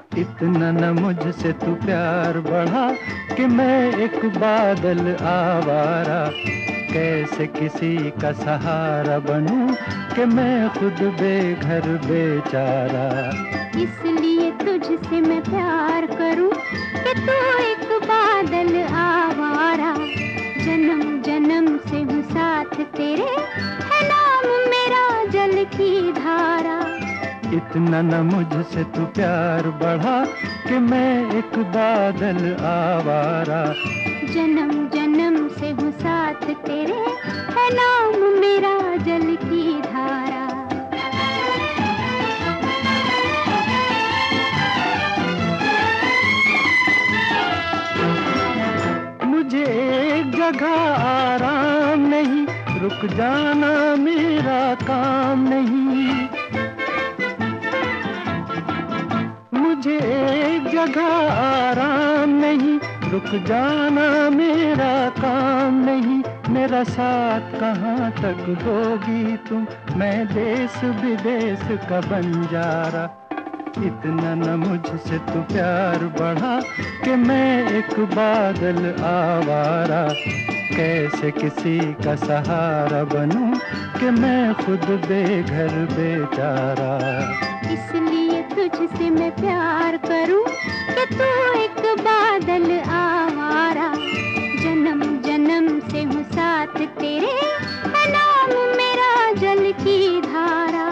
इतना न मुझसे तू प्यार बढ़ा कि मैं एक बादल आवारा। कैसे किसी का सहारा बनूं कि मैं खुद बेघर बेचारा। इसलिए तुझसे मैं प्यार करूं कि तू एक बादल आवारा। जन्म जन्म से हूँ साथ तेरे, है नाम मेरा जल की धारा। इतना न मुझसे तू प्यार बढ़ा कि मैं एक बादल आवारा। जन्म जन्म से हूँ साथ तेरे, है नाम मेरा जल की धारा। मुझे एक जगह आराम नहीं, रुक जाना मेरा काम नहीं। मुझे एक जगह आराम नहीं, रुक जाना मेरा काम नहीं। मेरा साथ कहाँ तक दोगी तुम, मैं देश विदेश का बंजारा। इतना न मुझसे तू प्यार बढ़ा कि मैं एक बादल आवारा। कैसे किसी का सहारा बनूं कि मैं खुद बेघर बेचारा। इसलिए तुझसे मैं प्यार करूं कि तू एक बादल आवारा। जन्म जन्म से हूँ साथ तेरे, है नाम मेरा जल की धारा।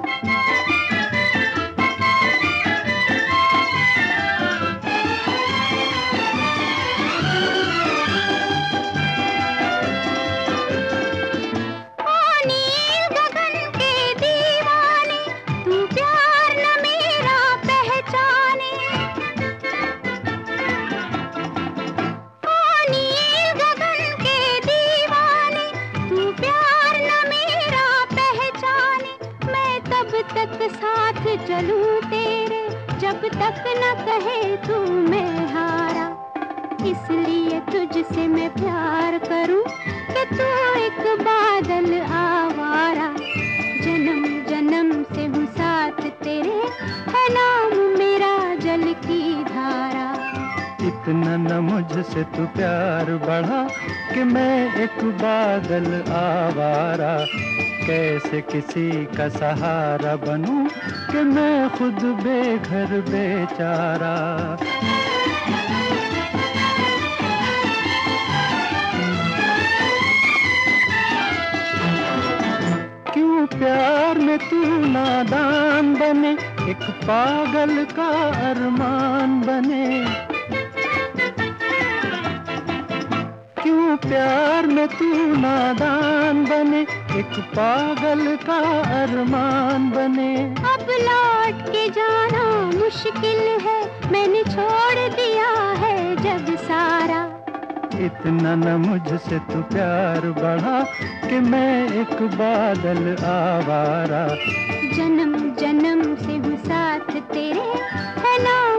तक साथ चलूं तेरे, जब तक न कहे तू मैं हारा। इसलिए तुझसे मैं प्यार करूं कि तू एक बादल आवारा। जन्म जन्म से हूँ साथ तेरे, है नाम मेरा जल की धारा। इतना न मुझसे तू प्यार बढ़ा कि मैं एक बादल आवारा। कैसे किसी का सहारा बनूं कि मैं खुद बेघर बेचारा। क्यों प्यार में तू नादान बने, एक पागल का अरमान बने। क्यों प्यार में तू नादान बने, एक पागल का अरमान बने। अब लौट के जाना मुश्किल है, मैंने छोड़ दिया है जग सारा। इतना न मुझसे तू प्यार बढ़ा कि मैं एक बादल आवारा। जन्म जन्म से हूँ साथ तेरे, है नाम